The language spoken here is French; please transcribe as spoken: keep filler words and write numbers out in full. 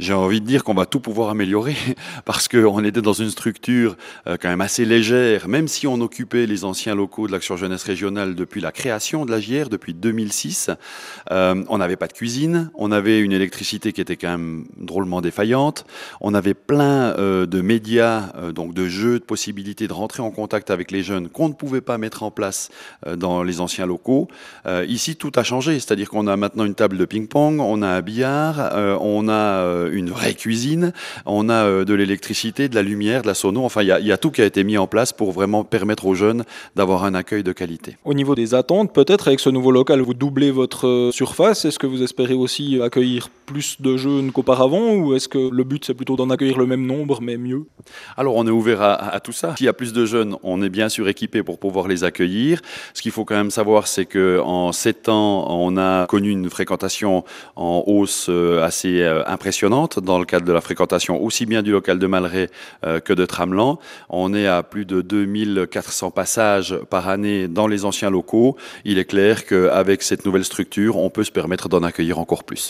J'ai envie de dire qu'on va tout pouvoir améliorer parce qu'on était dans une structure euh, quand même assez légère, même si on occupait les anciens locaux de l'Action Jeunesse Régionale depuis la création de l'A J R, depuis deux mille six. Euh, on n'avait pas de cuisine, on avait une électricité qui était quand même drôlement défaillante, on avait plein euh, de médias, euh, donc de jeux, de possibilités de rentrer en contact avec les jeunes qu'on ne pouvait pas mettre en place euh, dans les anciens locaux. Euh, ici, tout a changé, c'est-à-dire qu'on a maintenant une table de ping-pong, on a un billard, euh, on a euh, une vraie cuisine, on a euh, de l'électricité, de la lumière, de la sono, enfin il y, y a tout qui a été mis en place pour vraiment permettre aux jeunes d'avoir un accueil de qualité. Au niveau des attentes, peut-être avec ce nouveau local, vous doublez votre euh, surface. Est-ce que vous espérez aussi accueillir plus de jeunes qu'auparavant ou est-ce que le but c'est plutôt d'en accueillir le même nombre mais mieux? Alors on est ouvert à, à tout ça. S'il y a plus de jeunes, on est bien sûr équipé pour pouvoir les accueillir. Ce qu'il faut quand même savoir, c'est qu'en sept ans, on a connu une fréquentation en hausse euh, assez euh, impressionnante dans le cadre de la fréquentation aussi bien du local de Malray euh, que de Tramelan. On est à plus de deux mille quatre cents passages par année dans les anciens locaux. Il est clair qu'avec cette nouvelle structure, on peut se permettre d'en accueillir encore plus.